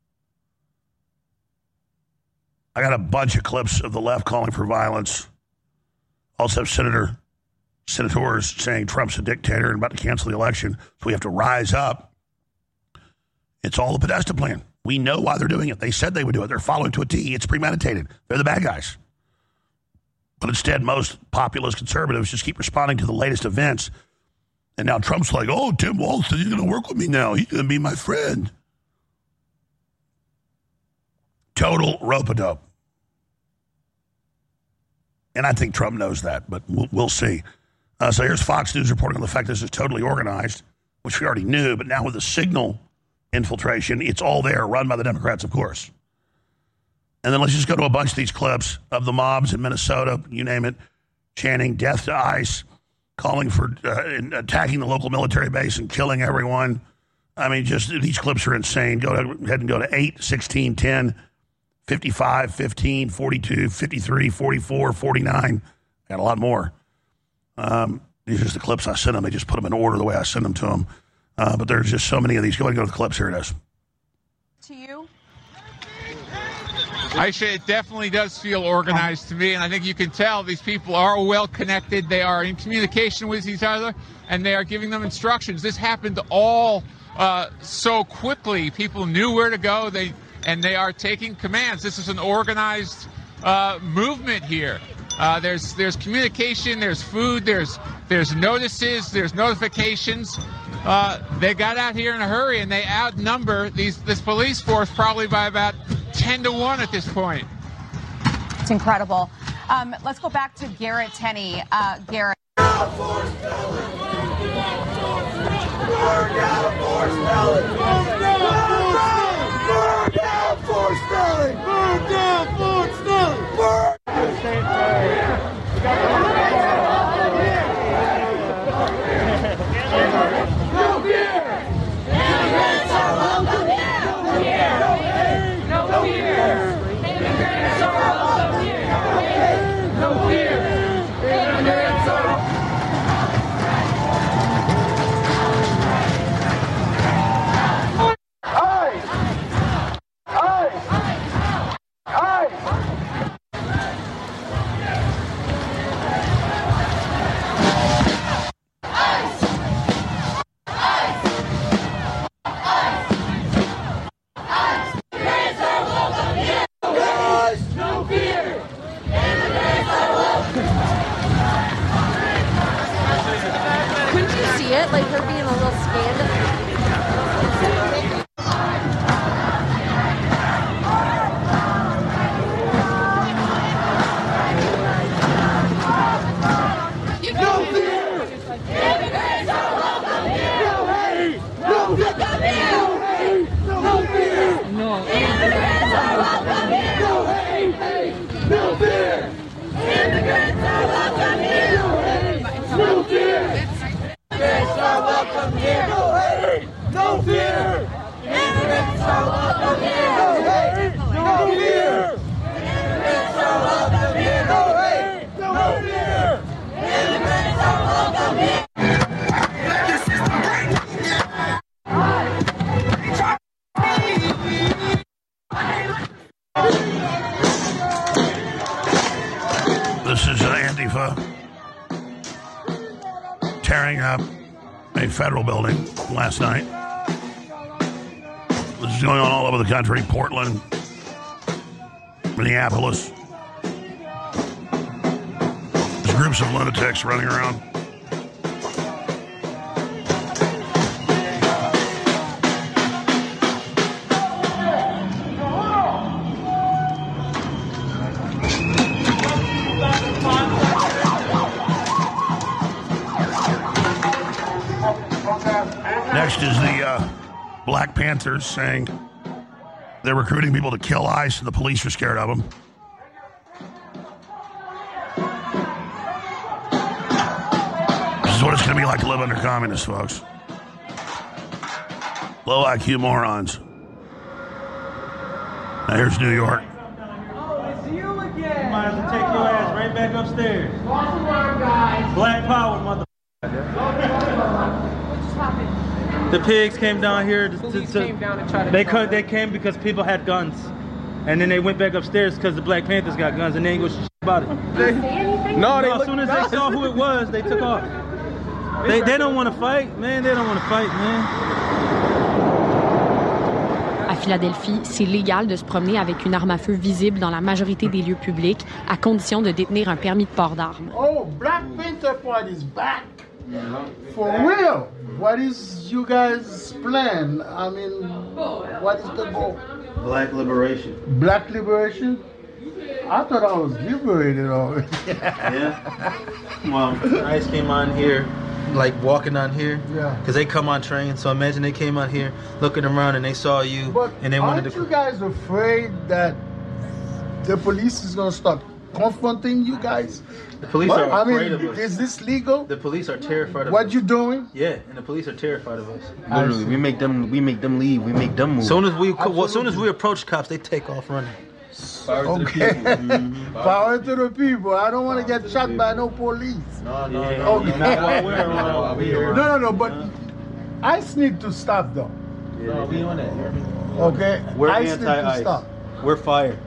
I got a bunch of clips of the left calling for violence. Also have senator, senators saying Trump's a dictator and about to cancel the election. So we have to rise up. It's all the Podesta plan. We know why they're doing it. They said they would do it. They're following to a T. It's premeditated. They're the bad guys. But instead, most populist conservatives just keep responding to the latest events. And now Trump's like, oh, Tim Walz said he's going to work with me now. He's going to be my friend. Total rope-a-dope. And I think Trump knows that, but we'll, we'll see. Uh, so here's Fox News reporting on the fact this is totally organized, which we already knew, but now with the signal infiltration, it's all there, run by the Democrats, of course. And then let's just go to a bunch of these clips of the mobs in Minnesota, you name it, chanting death to ICE, calling for uh, attacking the local military base and killing everyone. I mean, just these clips are insane. Go ahead and go to eight, sixteen, ten, fifty-five, fifteen, forty-two, fifty-three, forty-four, forty-nine. Got a lot more. Um, these are just the clips I sent them. They just put them in order the way I sent them to them. Uh, but there's just so many of these. Go ahead and go to the clips. Here it is. To you? I say it definitely does feel organized to me, and I think you can tell these people are well connected. They are in communication with each other, and they are giving them instructions. This happened all uh, so quickly. People knew where to go, They and they are taking commands. This is an organized uh, movement here. Uh, there's there's communication, there's food, there's there's notices, there's notifications. Uh, they got out here in a hurry, and they outnumber these this police force probably by about ten to one at this point. It's incredible. Um, let's go back to Garrett Tenney. Uh, Garrett. Burn down Force Pellet! Burn down Force Pellet! Burn down Force Pellet! Burn down Force Pellet! Burn! No fear! Immigrants are welcome here! No fear! No fear! Immigrants are welcome here! No fear! Immigrants are welcome here! It, like her being a little scandalous. No fear! Immigrants are welcome here! No hate! No hate! No fear! No. Immigrants are welcome here! No hate! hate. No fear! Immigrants are welcome here! No hate! No fear! Immigrants are welcome here! No hate! No fear! Immigrants are welcome here! No hate! No fear! Immigrants are welcome here! No hate! No fear! Immigrants are welcome here! This is uh, Antifa tearing up a federal building last night. This is going on all over the country. Portland, Minneapolis. There's groups of lunatics running around. Come on. Black Panthers saying they're recruiting people to kill ICE and the police are scared of them. This is what it's going to be like to live under communists, folks. Low I Q morons. Now here's New York. Oh, it's you again. You might have to take your ass right back upstairs. Watch the word, guys. Black power, mother. The pigs came down here. To, to, to, came down and tried to they could, They came because people had guns, and then they went back upstairs because the Black Panthers got guns, and they ain't go shit about it. They, no, they no, as soon as they saw who it was, they took off. They, they don't want to fight, man. They don't want to fight, man. À Philadelphie, c'est légal de se promener avec une arme à feu visible dans la majorité des lieux publics, à condition de détenir un permis de port d'armes. Oh, Black Panther Party is back. For real. What is you guys' plan? I mean, what is the goal? Black liberation. Black liberation? I thought I was liberated already. Yeah. Well, ICE came on here, like walking on here. Yeah. Because they come on trains. So imagine they came on here, looking around, and they saw you, but and they wanted to. to. Aren't you guys afraid that the police is gonna start confronting you guys? The police what? are I afraid mean, of us. Is this legal? The police are terrified of what us. What you doing? Yeah, and the police are terrified of us. Literally, we make them, we make them leave. We make them move. Soon as we, well, soon as we approach cops, they take off running. Power okay. To the mm-hmm. Power to the people. I don't want to get shot by no police. No, no, yeah. no. Okay. Not while we're around. No, no, no. But uh, ICE need to stop, though. Yeah, no, we on that. Okay. We're ICE anti-ICE. need to stop. We're fire.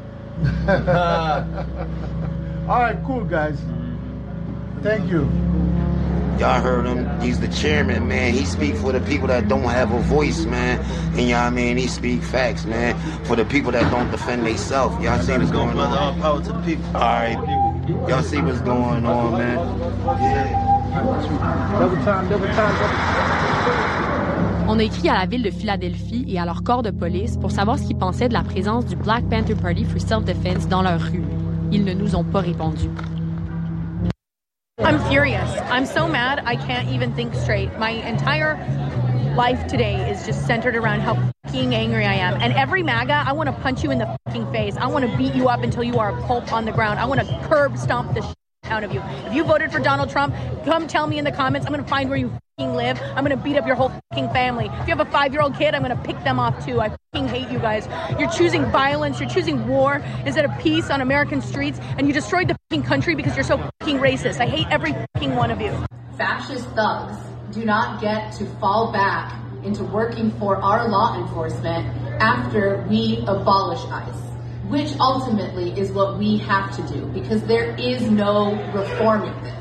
All right, cool, guys. Thank you. Y'all heard him. He's the chairman, man. He speak for the people that don't have a voice, man. And y'all, I mean, he speak facts, man. For the people that don't defend themselves. Y'all see what's going on? All power to the people. All right. Y'all see what's going on, man. Yeah. Double time, double time, double time. On a écrit à la ville de Philadelphie et à leur corps de police pour savoir ce qu'ils pensaient de la présence du Black Panther Party for Self-Defense dans leur rue. Ils ne nous ont pas répondu. I'm furious. I'm so mad I can't even think straight. My entire life today is just centered around how fucking angry I am. And every MAGA, I want to punch you in the fucking face. I want to beat you up until you are a pulp on the ground. I want to curb stomp the shit out of you. If you voted for Donald Trump, come tell me in the comments. I'm going to find where you fucking live. I'm going to beat up your whole fucking family. If you have a five-year-old kid, I'm going to pick them off too. I fucking hate you guys. You're choosing violence. You're choosing war instead of peace on American streets. And you destroyed the fucking country because you're so fucking racist. I hate every fucking one of you. Fascist thugs do not get to fall back into working for our law enforcement after we abolish ICE, which ultimately is what we have to do because there is no reforming this.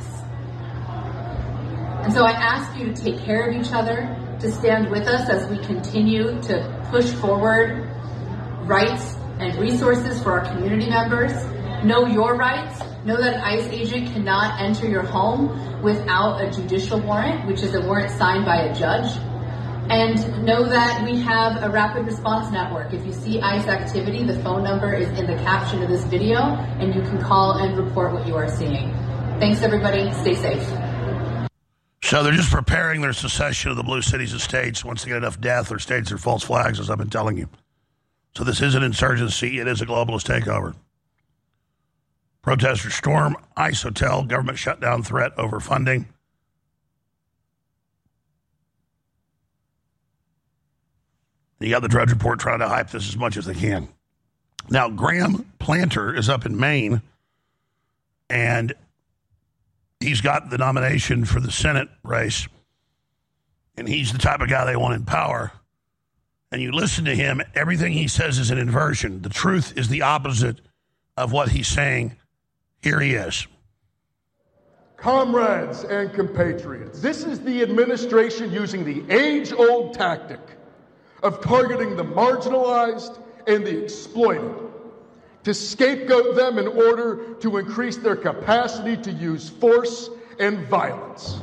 And so I ask you to take care of each other, to stand with us as we continue to push forward rights and resources for our community members. Know your rights. Know that an ICE agent cannot enter your home without a judicial warrant, which is a warrant signed by a judge. And know that we have a rapid response network. If you see ICE activity, the phone number is in the caption of this video, and you can call and report what you are seeing. Thanks, everybody. Stay safe. So they're just preparing their secession of the Blue Cities and states once they get enough death or states or false flags, as I've been telling you. So this is an insurgency. It is a globalist takeover. Protesters storm ICE hotel, government shutdown threat over funding. You got the Drudge Report trying to hype this as much as they can. Now, Graham Planter is up in Maine, and he's got the nomination for the Senate race, and he's the type of guy they want in power. And you listen to him, everything he says is an inversion. The truth is the opposite of what he's saying. Here he is. Comrades and compatriots, this is the administration using the age-old tactic of targeting the marginalized and the exploited to scapegoat them in order to increase their capacity to use force and violence.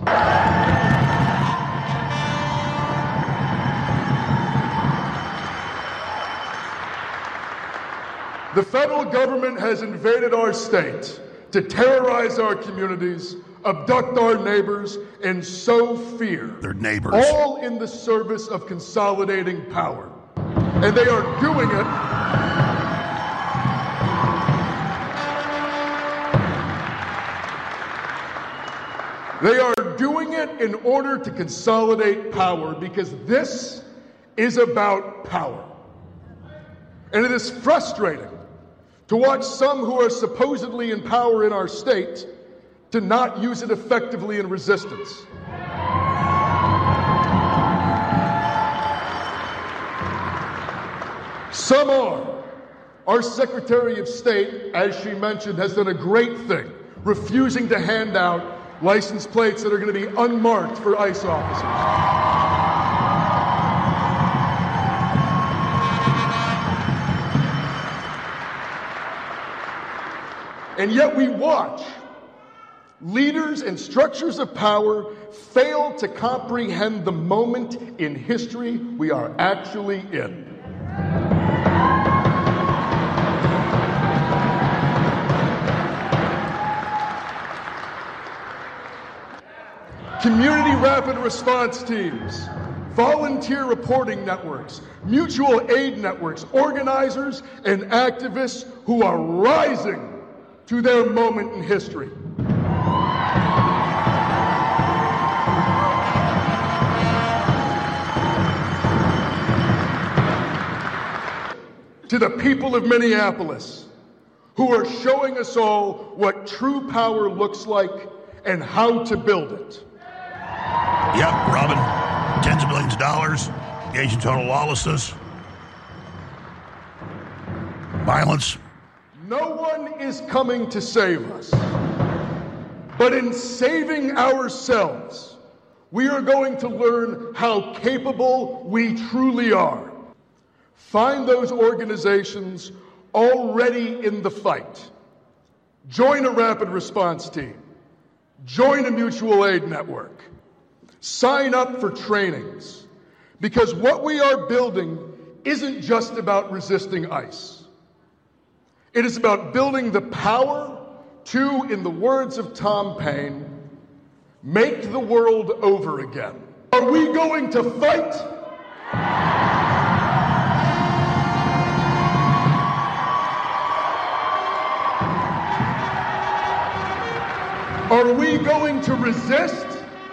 The federal government has invaded our state to terrorize our communities, abduct our neighbors, and sow fear. Their neighbors. All in the service of consolidating power. And they are doing it They are doing it in order to consolidate power, because this is about power. And it is frustrating to watch some who are supposedly in power in our state to not use it effectively in resistance. Some are. Our Secretary of State, as she mentioned, has done a great thing, refusing to hand out license plates that are going to be unmarked for ICE officers. And yet we watch leaders and structures of power fail to comprehend the moment in history we are actually in. Community rapid response teams, volunteer reporting networks, mutual aid networks, organizers, and activists who are rising to their moment in history. To the people of Minneapolis, who are showing us all what true power looks like and how to build it. Yep, Robin, tens of millions of dollars, engaged in total lawlessness, violence. No one is coming to save us. But in saving ourselves, we are going to learn how capable we truly are. Find those organizations already in the fight. Join a rapid response team. Join a mutual aid network. Sign up for trainings, because what we are building isn't just about resisting ICE. It is about building the power to, in the words of Tom Paine, make the world over again. Are we going to fight? Are we going to resist?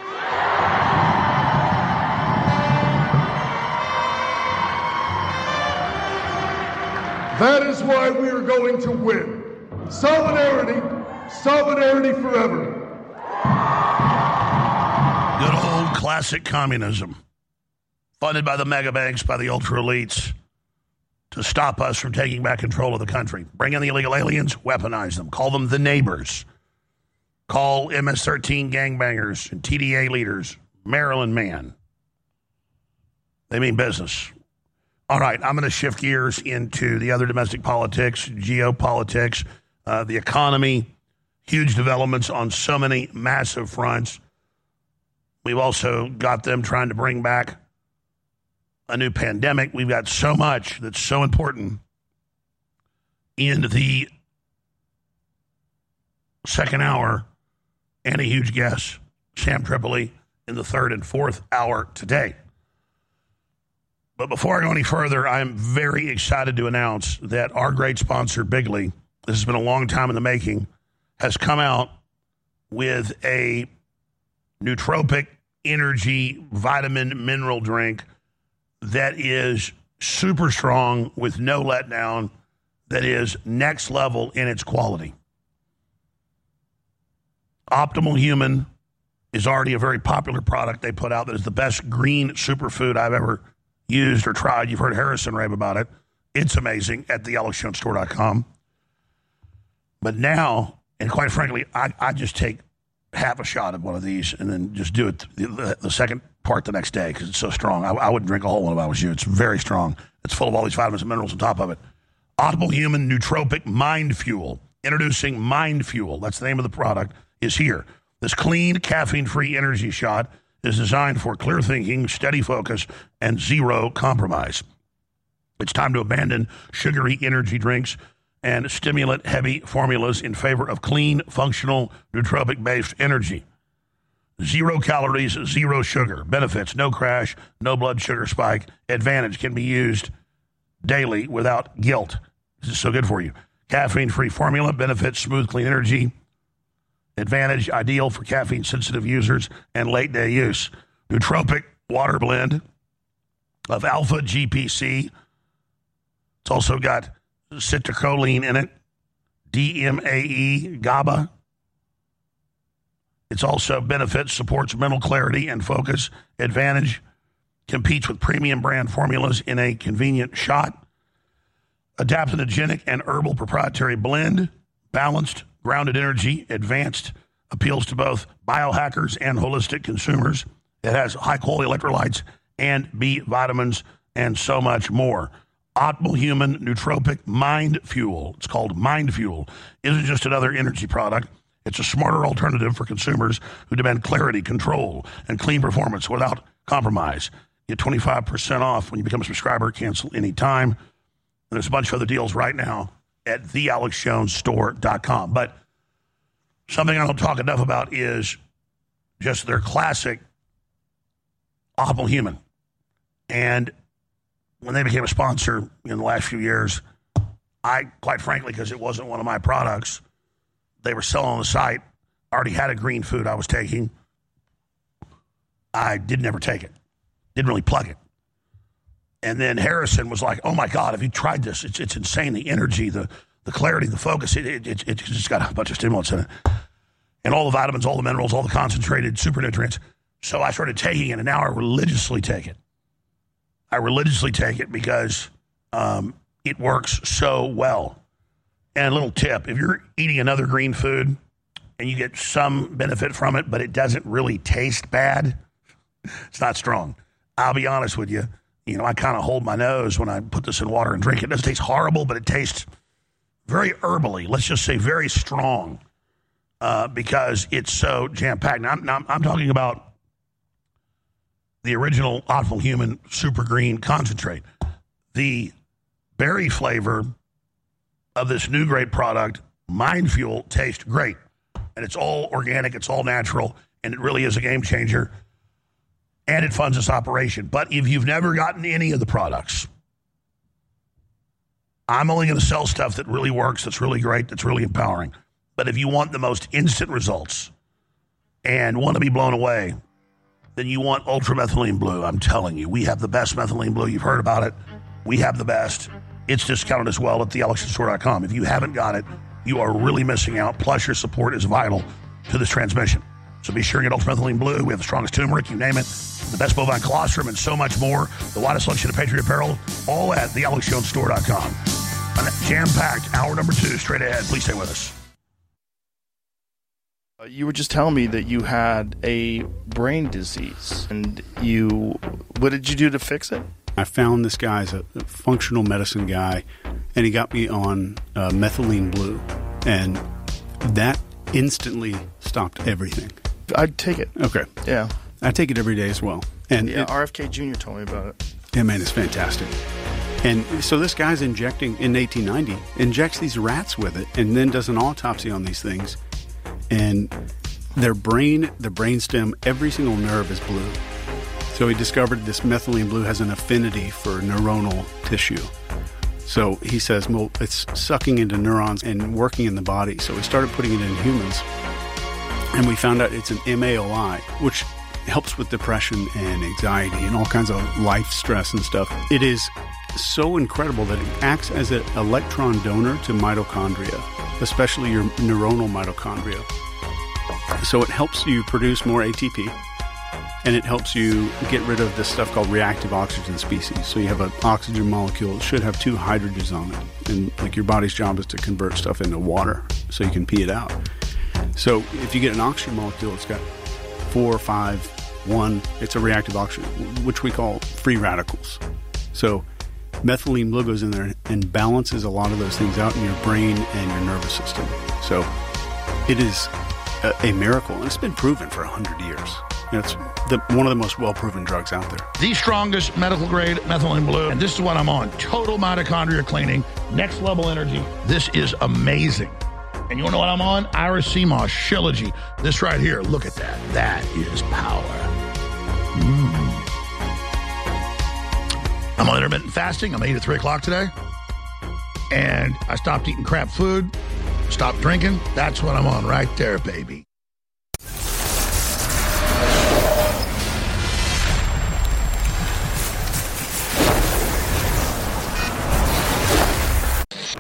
That is why we are going to win. Solidarity, solidarity forever. Good old classic communism, funded by the mega banks, by the ultra elites, to stop us from taking back control of the country. Bring in the illegal aliens, weaponize them, call them the neighbors. Call M S thirteen gangbangers and T D A leaders Maryland man. They mean business. All right, I'm going to shift gears into the other domestic politics, geopolitics, uh, the economy, huge developments on so many massive fronts. We've also got them trying to bring back a new pandemic. We've got so much that's so important in the second hour, and a huge guest, Sam Tripoli, in the third and fourth hour today. But before I go any further, I'm very excited to announce that our great sponsor, Bigley, this has been a long time in the making, has come out with a nootropic energy vitamin mineral drink that is super strong with no letdown, that is next level in its quality. Optimal Human is already a very popular product they put out that is the best green superfood I've ever used or tried. You've heard Harrison rave about it. It's amazing at the alex jones store dot com. But now, and quite frankly, I, I just take half a shot of one of these and then just do it the, the, the second part the next day because it's so strong. I, I wouldn't drink a whole one if I was you. It's very strong. It's full of all these vitamins and minerals on top of it. Optimal Human Nootropic Mind Fuel. Introducing Mind Fuel. That's the name of the product. Is here. This clean, caffeine-free energy shot is designed for clear thinking, steady focus, and zero compromise. It's time to abandon sugary energy drinks and stimulant-heavy formulas in favor of clean, functional, nootropic-based energy. Zero calories, zero sugar. Benefits, no crash, no blood sugar spike. Advantage, can be used daily without guilt. This is so good for you. Caffeine-free formula. Benefits, smooth, clean energy. Advantage, ideal for caffeine-sensitive users and late-day use. Nootropic water blend of alpha G P C. It's also got citicoline in it, D M A E, GABA. It's also benefits, supports mental clarity and focus. Advantage, competes with premium brand formulas in a convenient shot. Adaptogenic and herbal proprietary blend. Balanced, grounded energy. Advanced, appeals to both biohackers and holistic consumers. It has high-quality electrolytes and B vitamins and so much more. Optimal Human Nootropic Mind Fuel. It's called Mind Fuel. Isn't just another energy product. It's a smarter alternative for consumers who demand clarity, control, and clean performance without compromise. Get twenty-five percent off when you become a subscriber. Cancel anytime. And there's a bunch of other deals right now at the alex jones store dot com. But something I don't talk enough about is just their classic Optimal Human. And when they became a sponsor in the last few years, I, quite frankly, because it wasn't one of my products, they were selling on the site. I already had a green food I was taking. I did never take it. Didn't really plug it. And then Harrison was like, oh, my God, have you tried this? It's it's insane, the energy, the, the clarity, the focus. It, it, it, it's just got a bunch of stimulants in it. And all the vitamins, all the minerals, all the concentrated super nutrients. So I started taking it, and now I religiously take it. I religiously take it because um, it works so well. And a little tip, if you're eating another green food and you get some benefit from it, but it doesn't really taste bad, it's not strong. I'll be honest with you. You know, I kind of hold my nose when I put this in water and drink it. It doesn't taste horrible, but it tastes very herbally. Let's just say very strong uh, because it's so jam-packed. Now, I'm, now, I'm talking about the original Optimal Human Super Green Concentrate. The berry flavor of this new great product, Mind Fuel, tastes great. And it's all organic, it's all natural, and it really is a game changer. And it funds this operation. But if you've never gotten any of the products, I'm only going to sell stuff that really works, that's really great, that's really empowering. But if you want the most instant results and want to be blown away, then you want Ultra Methylene Blue. I'm telling you, we have the best methylene blue. You've heard about it. We have the best. It's discounted as well at the alex jones store dot com. If you haven't got it, you are really missing out. Plus, your support is vital to this transmission. So be sure and get Ultra Methylene Blue. We have the strongest turmeric, you name it. The best bovine colostrum and so much more. The widest selection of Patriot apparel, all at the alex jones store dot com. Jam-packed, hour number two, straight ahead. Please stay with us. You were just telling me that you had a brain disease, and you, what did you do to fix it? I found this guy's a functional medicine guy, and he got me on uh, methylene blue, and that instantly stopped everything. I'd take it. Okay. Yeah. I take it every day as well. And yeah, it, R F K Junior told me about it. Yeah, man, it's fantastic. And so this guy's injecting, in eighteen ninety, injects these rats with it, and then does an autopsy on these things. And their brain, the brainstem, every single nerve is blue. So he discovered this methylene blue has an affinity for neuronal tissue. So he says, well, it's sucking into neurons and working in the body. So we started putting it in humans. And we found out it's an M A O I, which helps with depression and anxiety and all kinds of life stress and stuff. It is so incredible that it acts as an electron donor to mitochondria, especially your neuronal mitochondria. So it helps you produce more A T P, and it helps you get rid of this stuff called reactive oxygen species. So you have an oxygen molecule that should have two hydrogens on it, and like your body's job is to convert stuff into water so you can pee it out. So if you get an oxygen molecule, it's got four, five, one, it's a reactive oxygen, which we call free radicals. So methylene blue goes in there and balances a lot of those things out in your brain and your nervous system. So it is a, a miracle, and it's been proven for one hundred years. You know, it's the, one of the most well-proven drugs out there. The strongest medical-grade methylene blue, and this is what I'm on. Total mitochondria cleaning, Next level energy. This is amazing. And you want to know what I'm on? Iris Seamoss, Shillogy. This right here, look at that. That is power. Mm. I'm on intermittent fasting. I'm eight at three o'clock today. And I stopped eating crap food, stopped drinking. That's what I'm on right there, baby.